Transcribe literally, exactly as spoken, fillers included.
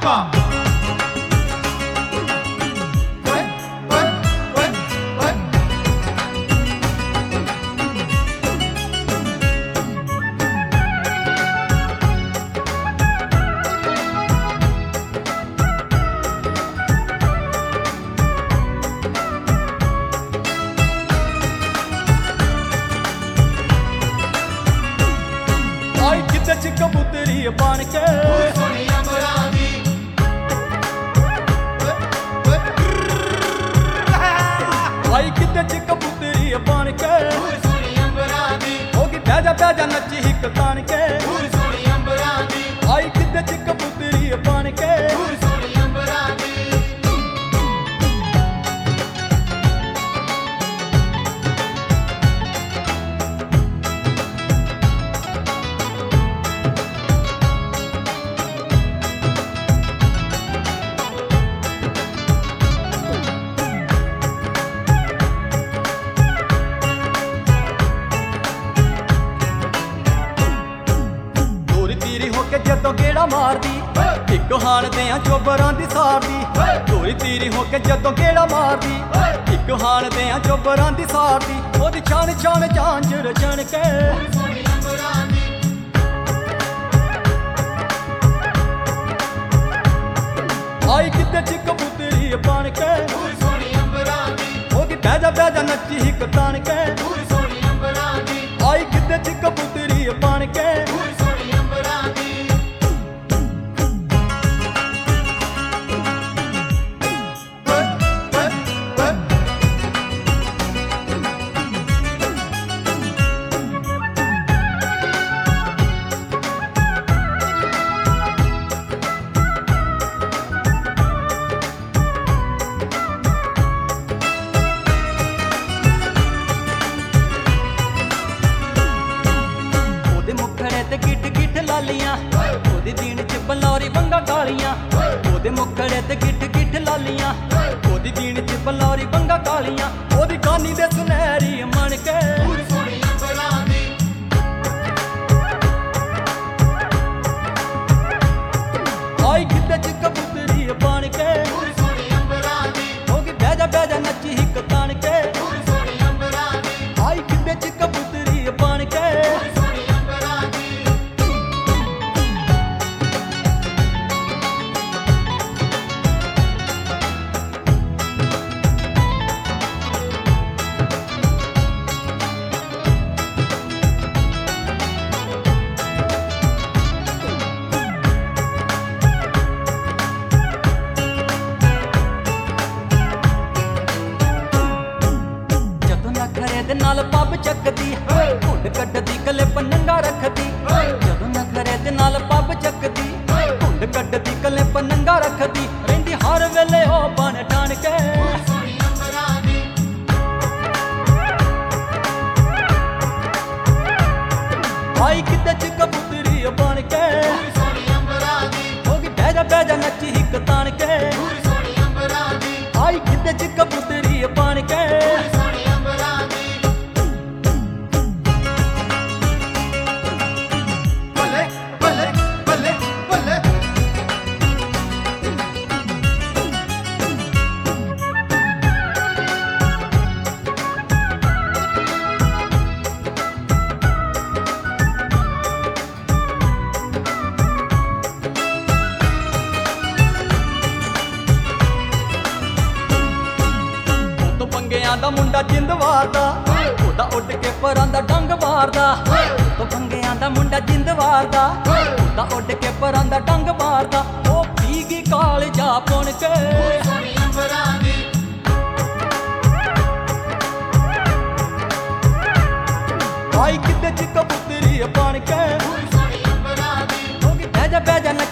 Papa. च कबूतरी बन के सोनी अंबरां दी आई किते च कबूतरी बन के सोनी अंबरां दी होगी बैजा बैजा नची हिक तान के सोनी अंबरां दी आई किते च कबूतरी बन के सोनी अंबरां दी जदों गेड़ा मारदी इक हान देआं चोबरां दी सारदी धोरी तीरी हो के जदों गेड़ा मारदी इक हान देआं चोबरां दी सारदी ओदी छान छान झांझर छण के सोनी अंबरां दी आई किते च कबूतरी बन के सोनी अंबरां दी होगी बैजा बैजा नची हिक तान के सोनी अंबरां दी आई किते च कबूतरी बन के सोनी अंबरां दी गिट गिट लालियां ओदी दीन च बलौरी बंगा कालियां ओदे मुखड़े ते गिट गिट लालियां ओदी दीन च बलौरी बंगा कालियां ओदी कानी दे सुनहरी मन के सोनी अंबरां दी आई किते च कबूतरी बन के सोनी अंबरां दी होगी बैजा बैजा नची हिक तान के सोनी अंबरां दी आई किते च कबूतरी बन के सोनी अंबरां दी दे नाल पब चकदी घुंड कड्डदी गले पनंगा रखदी जदों नखरे दे नाल पब चकदी घुंड कड्डदी गले पनंगा रखदी रहिंदी हर वेले ओ बन ठान के सोनी अंबरां दी आई किते च कबूतरी बन के सोनी अंबरां दी होगी बैजा बैजा नची हिक तान के सोनी अंबरां दी आई किते च कबूतरी बन के सोनी अंबरां दी बल्ले बल्ले बल्ले बल्ले दा मुंडा जिंद वारदा ओदा उड़ के परां दा डंग मारदा तो भंगियां दा मुंडा जिंद वारदा ओदा उड़ के परां दा डंग मारदा ओ पीगी काल जा पुण के सोनी अंबरां दी आई किते च कबूतरी बन के सोनी अंबरां दी होगी बैजा बैजा